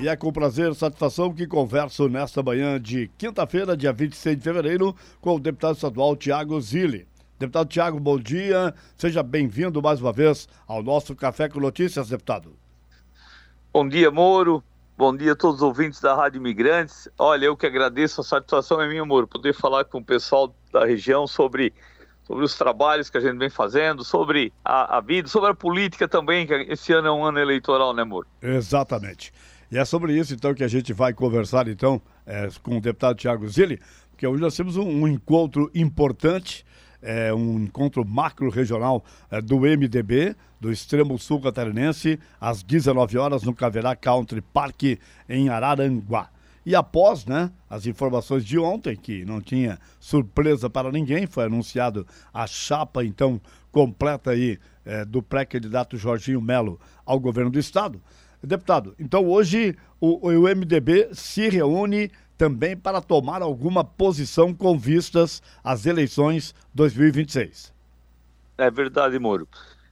E é com prazer e satisfação que converso nesta manhã de quinta-feira, dia 26 de fevereiro, com o deputado estadual Thiago Zilli. Deputado Thiago, bom dia. Seja bem-vindo mais uma vez ao nosso Café com Notícias, deputado. Bom dia, Moro. Bom dia a todos os ouvintes da Rádio Imigrantes. Olha, eu que agradeço, a satisfação é minha, Moro, poder falar com o pessoal da região sobre os trabalhos que a gente vem fazendo, sobre a vida, sobre a política também, que esse ano é um ano eleitoral, né, Moro? Exatamente. E é sobre isso, então, que a gente vai conversar, então, com o deputado Thiago Zilli, porque hoje nós temos um encontro importante, um encontro macro-regional do MDB, do Extremo Sul Catarinense, às 19 horas, no Caverá Country Park, em Araranguá. E após, as informações de ontem, que não tinha surpresa para ninguém, foi anunciado a chapa, então, completa aí do pré-candidato Jorginho Melo ao governo do estado. Deputado, então hoje o MDB se reúne também para tomar alguma posição com vistas às eleições 2026. É verdade, Moro.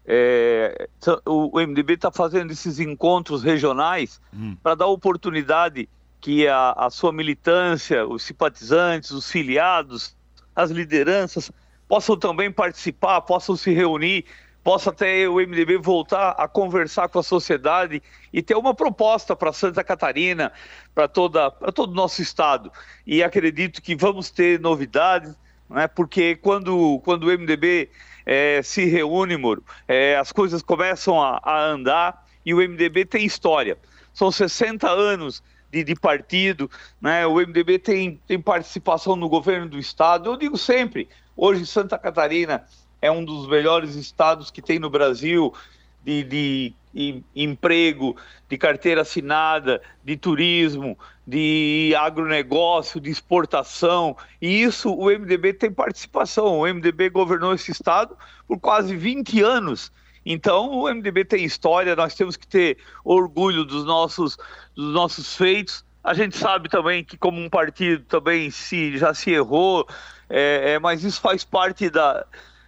O MDB está fazendo esses encontros regionais para dar oportunidade que a sua militância, os simpatizantes, os filiados, as lideranças possam também participar, possam se reunir, possa até o MDB voltar a conversar com a sociedade e ter uma proposta para Santa Catarina, para todo o nosso estado. E acredito que vamos ter novidades, né? Porque quando o MDB se reúne, Moro, as coisas começam a andar e o MDB tem história. São 60 anos de partido, né? O MDB tem participação no governo do estado. Eu digo sempre, hoje Santa Catarina é um dos melhores estados que tem no Brasil de emprego, de carteira assinada, de turismo, de agronegócio, de exportação, e isso o MDB tem participação. O MDB governou esse estado por quase 20 anos. Então, o MDB tem história, nós temos que ter orgulho dos nossos feitos. A gente sabe também que como um partido também já se errou, mas isso faz parte da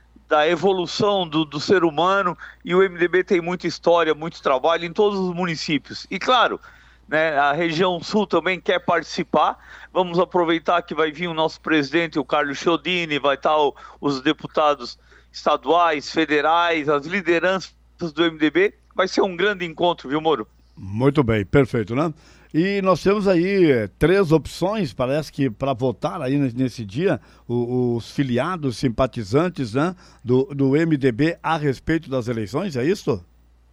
evolução do ser humano, e o MDB tem muita história, muito trabalho em todos os municípios. E claro, né, a região sul também quer participar. Vamos aproveitar que vai vir o nosso presidente, o Carlos Chiodini, vai estar os deputados estaduais, federais, as lideranças do MDB. Vai ser um grande encontro, viu, Moro? Muito bem, perfeito, né? E nós temos aí 3 opções, parece que para votar aí nesse dia, os filiados, simpatizantes, né, do MDB a respeito das eleições, é isso?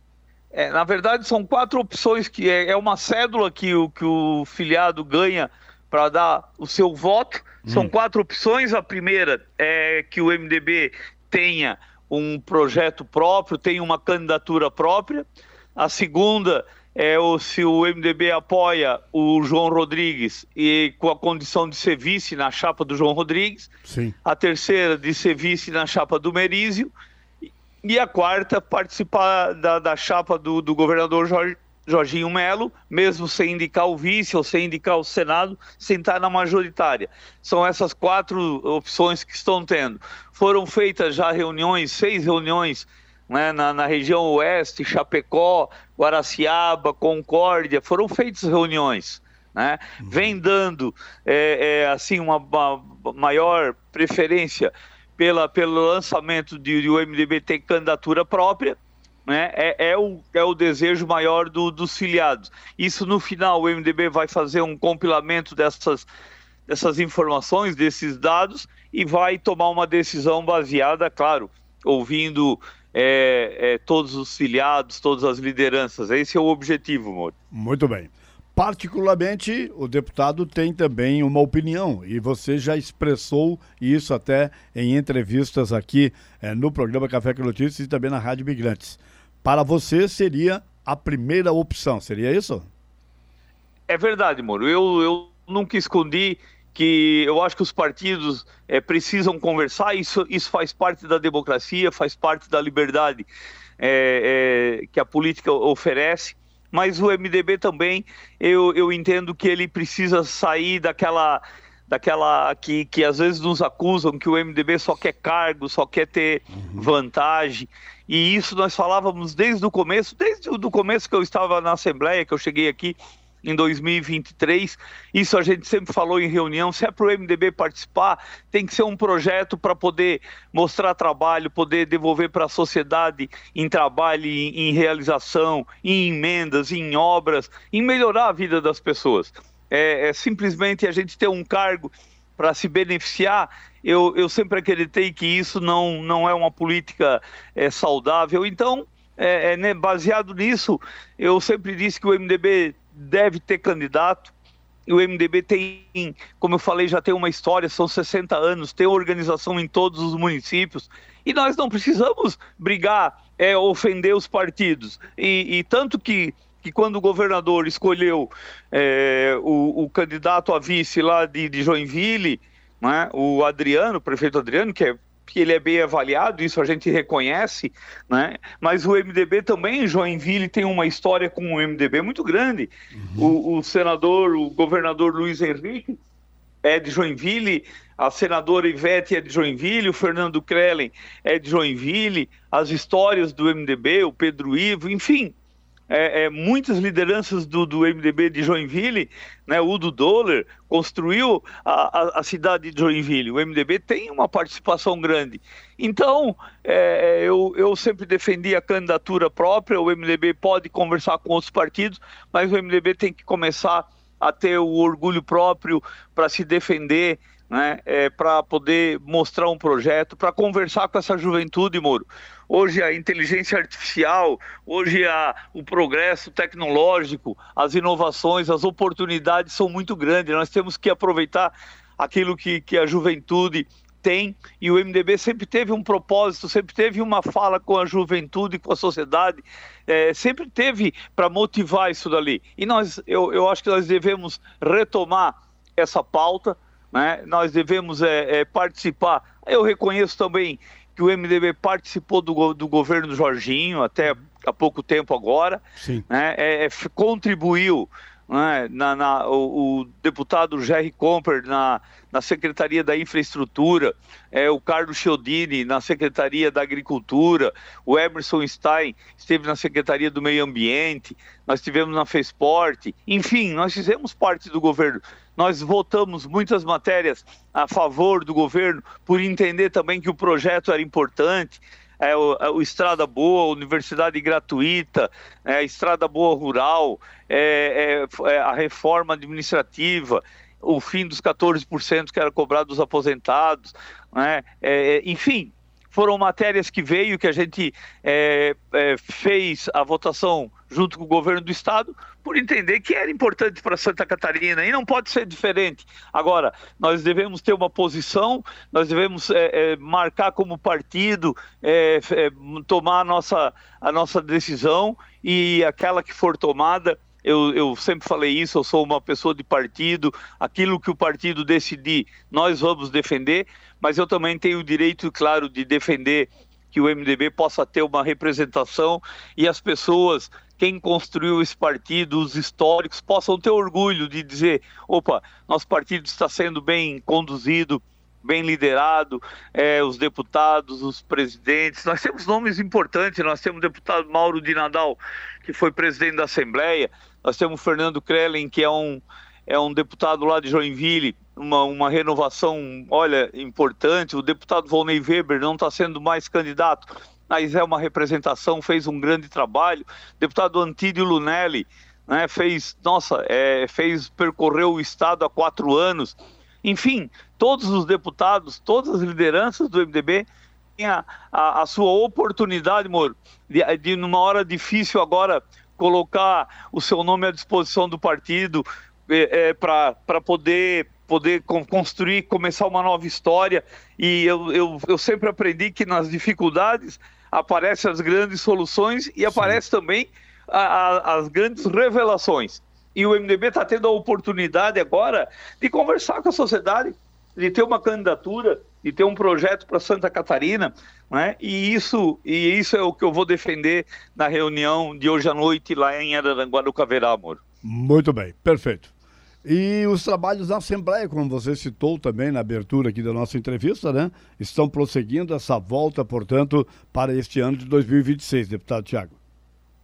Na verdade, são 4 opções, que é uma cédula que o filiado ganha para dar o seu voto. São 4 opções. A primeira é que o MDB tenha um projeto próprio, tenha uma candidatura própria. A segunda se o MDB apoia o João Rodrigues e com a condição de ser vice na chapa do João Rodrigues. Sim. A terceira, de ser vice na chapa do Merizio. E a quarta, participar da chapa do governador Jorginho Melo, mesmo sem indicar o vice ou sem indicar o Senado, sentar na majoritária. São essas 4 opções que estão tendo. Foram feitas já 6 reuniões, né, na região oeste, Chapecó, Guaraciaba, Concórdia, foram feitas reuniões, né? Vem dando assim uma maior preferência pelo lançamento de o MDB ter candidatura própria, né? É o desejo maior dos filiados. Isso, no final, o MDB vai fazer um compilamento dessas informações, desses dados, e vai tomar uma decisão baseada, claro, ouvindo todos os filiados, todas as lideranças. Esse é o objetivo, Moro. Muito bem. Particularmente, o deputado tem também uma opinião, e você já expressou isso até em entrevistas aqui no programa Café com Notícias e também na Rádio Imigrantes. Para você seria a primeira opção, seria isso? É verdade, Moro. Eu nunca escondi que eu acho que os partidos precisam conversar. Isso faz parte da democracia, faz parte da liberdade que a política oferece. Mas o MDB também, eu entendo que ele precisa sair daquela que às vezes nos acusam que o MDB só quer cargo, só quer ter vantagem. E isso nós falávamos desde o começo que eu estava na Assembleia, que eu cheguei aqui em 2023. Isso a gente sempre falou em reunião. Se é para o MDB participar, tem que ser um projeto para poder mostrar trabalho, poder devolver para a sociedade em trabalho, em realização, em emendas, em obras, em melhorar a vida das pessoas. Simplesmente a gente ter um cargo para se beneficiar. Eu sempre acreditei que isso não é uma política saudável. Então, né, baseado nisso, eu sempre disse que o MDB deve ter candidato. E o MDB tem, como eu falei, já tem uma história, são 60 anos, tem organização em todos os municípios. E nós não precisamos brigar, ofender os partidos. E tanto que quando o governador escolheu o candidato a vice lá de Joinville, né, o Adriano, o prefeito Adriano, que ele é bem avaliado, isso a gente reconhece, né? Mas o MDB também, Joinville, tem uma história com o MDB muito grande. O governador Luiz Henrique é de Joinville, a senadora Ivete é de Joinville, o Fernando Krellen é de Joinville, as histórias do MDB, o Pedro Ivo, enfim, muitas lideranças do MDB de Joinville, né, o Udo Doller construiu a cidade de Joinville. O MDB tem uma participação grande. Então, eu sempre defendi a candidatura própria. O MDB pode conversar com outros partidos, mas o MDB tem que começar a ter o orgulho próprio para se defender, né, para poder mostrar um projeto, para conversar com essa juventude, Moro. Hoje a inteligência artificial, hoje o progresso tecnológico, as inovações, as oportunidades são muito grandes. Nós temos que aproveitar aquilo que a juventude tem, e o MDB sempre teve um propósito, sempre teve uma fala com a juventude, com a sociedade, sempre teve para motivar isso dali. E eu acho que nós devemos retomar essa pauta, né? Nós devemos participar. Eu reconheço também que o MDB participou do governo do Jorginho até há pouco tempo agora, né? Contribuiu, né, o deputado Jerry Comper na Secretaria da Infraestrutura, o Carlos Chiodini na Secretaria da Agricultura, o Emerson Stein esteve na Secretaria do Meio Ambiente, nós estivemos na FESPORT, enfim, nós fizemos parte do governo. Nós votamos muitas matérias a favor do governo, por entender também que o projeto era importante. O Estrada Boa, Universidade Gratuita, Estrada Boa Rural, a reforma administrativa, o fim dos 14% que era cobrado dos aposentados, né? Enfim, foram matérias que veio, que a gente fez a votação junto com o governo do estado, por entender que era importante para Santa Catarina, e não pode ser diferente. Agora, nós devemos ter uma posição, nós devemos marcar como partido, tomar a nossa decisão, e aquela que for tomada, eu sempre falei isso, eu sou uma pessoa de partido, aquilo que o partido decidir, nós vamos defender, mas eu também tenho o direito, claro, de defender que o MDB possa ter uma representação e as pessoas, quem construiu esse partido, os históricos, possam ter orgulho de dizer, opa, nosso partido está sendo bem conduzido, bem liderado, os deputados, os presidentes, nós temos nomes importantes, nós temos o deputado Mauro de Nadal, que foi presidente da Assembleia, nós temos o Fernando Krellen, que é um deputado lá de Joinville, uma renovação, olha, importante. O deputado Volney Weber não está sendo mais candidato, mas é uma representação, fez um grande trabalho. O deputado Antídio Lunelli, né, percorreu o estado há 4 anos. Enfim, todos os deputados, todas as lideranças do MDB têm a sua oportunidade, Moro, de numa hora difícil agora, colocar o seu nome à disposição do partido para poder construir, começar uma nova história. E eu sempre aprendi que nas dificuldades aparecem as grandes soluções e aparecem também as grandes revelações. E o MDB está tendo a oportunidade agora de conversar com a sociedade, de ter uma candidatura, de ter um projeto para Santa Catarina, né? E isso é o que eu vou defender na reunião de hoje à noite lá em Araranguá do Caverá, amor. Muito bem, perfeito. E os trabalhos da Assembleia, como você citou também na abertura aqui da nossa entrevista, né? Estão prosseguindo essa volta, portanto, para este ano de 2026, deputado Tiago.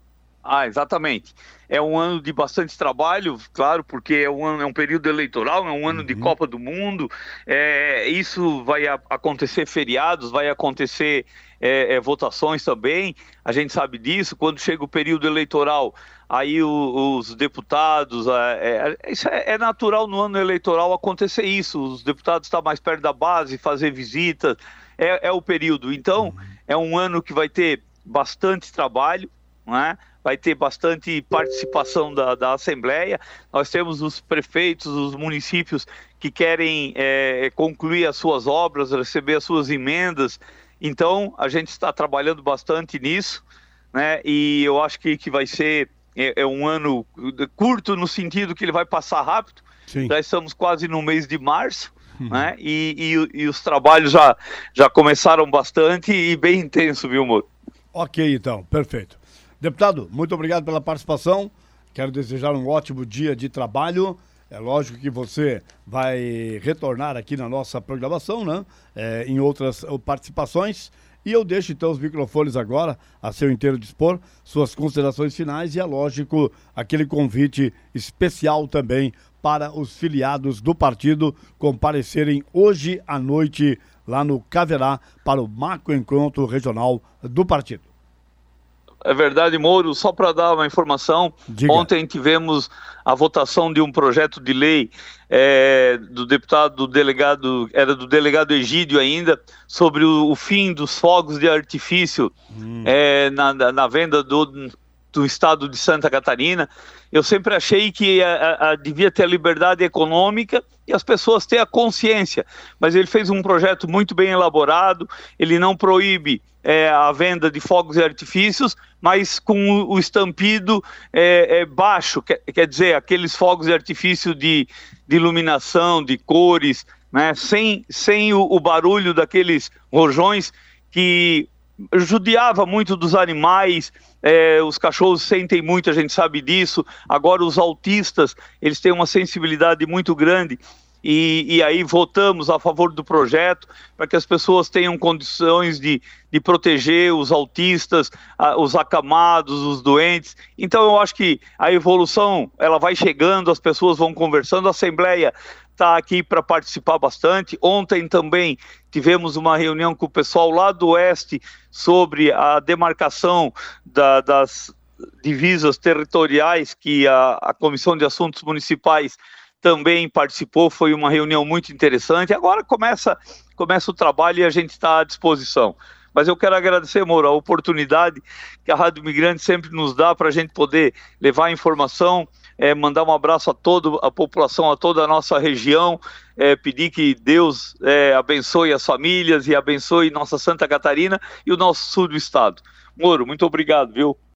Exatamente. É um ano de bastante trabalho, claro, porque é um período eleitoral, é um ano de Copa do Mundo. Isso vai acontecer feriados, vai acontecer votações também. A gente sabe disso. Quando chega o período eleitoral, aí os deputados, isso é natural no ano eleitoral acontecer isso. Os deputados estão mais perto da base, fazer visitas. É o período. Então, é um ano que vai ter bastante trabalho, né? Vai ter bastante participação da Assembleia. Nós temos os prefeitos, os municípios que querem concluir as suas obras, receber as suas emendas. Então, a gente está trabalhando bastante nisso, né? E eu acho que vai ser um ano curto no sentido que ele vai passar rápido. Sim. Já estamos quase no mês de março, né? E os trabalhos já começaram bastante e bem intenso, viu, Moro? Ok, então, perfeito. Deputado, muito obrigado pela participação. Quero desejar um ótimo dia de trabalho. É lógico que você vai retornar aqui na nossa programação, né? Em outras participações. E eu deixo então os microfones agora a seu inteiro dispor, suas considerações finais e, é lógico, aquele convite especial também para os filiados do partido comparecerem hoje à noite lá no Caverá para o macroencontro regional do partido. É verdade, Moro. Só para dar uma informação, Diga. Ontem tivemos a votação de um projeto de lei do delegado Egídio ainda, sobre o fim dos fogos de artifício na venda do estado de Santa Catarina. Eu sempre achei que devia ter a liberdade econômica e as pessoas ter a consciência, mas ele fez um projeto muito bem elaborado. Ele não proíbe a venda de fogos de artifícios, mas com o estampido baixo, quer dizer, aqueles fogos de artifício de iluminação, de cores, né, sem o barulho daqueles rojões que judiava muito dos animais. Os cachorros sentem muito, a gente sabe disso. Agora os autistas, eles têm uma sensibilidade muito grande. E aí votamos a favor do projeto para que as pessoas tenham condições de proteger os autistas, os acamados, os doentes. Então eu acho que a evolução ela vai chegando, as pessoas vão conversando, a Assembleia está aqui para participar bastante. Ontem também tivemos uma reunião com o pessoal lá do Oeste sobre a demarcação das divisas territoriais, que a Comissão de Assuntos Municipais também participou. Foi uma reunião muito interessante. Agora começa o trabalho e a gente está à disposição. Mas eu quero agradecer, Moro, a oportunidade que a Rádio Migrante sempre nos dá para a gente poder levar informação, mandar um abraço a toda a população, a toda a nossa região, pedir que Deus abençoe as famílias e abençoe nossa Santa Catarina e o nosso sul do estado. Moro, muito obrigado, viu?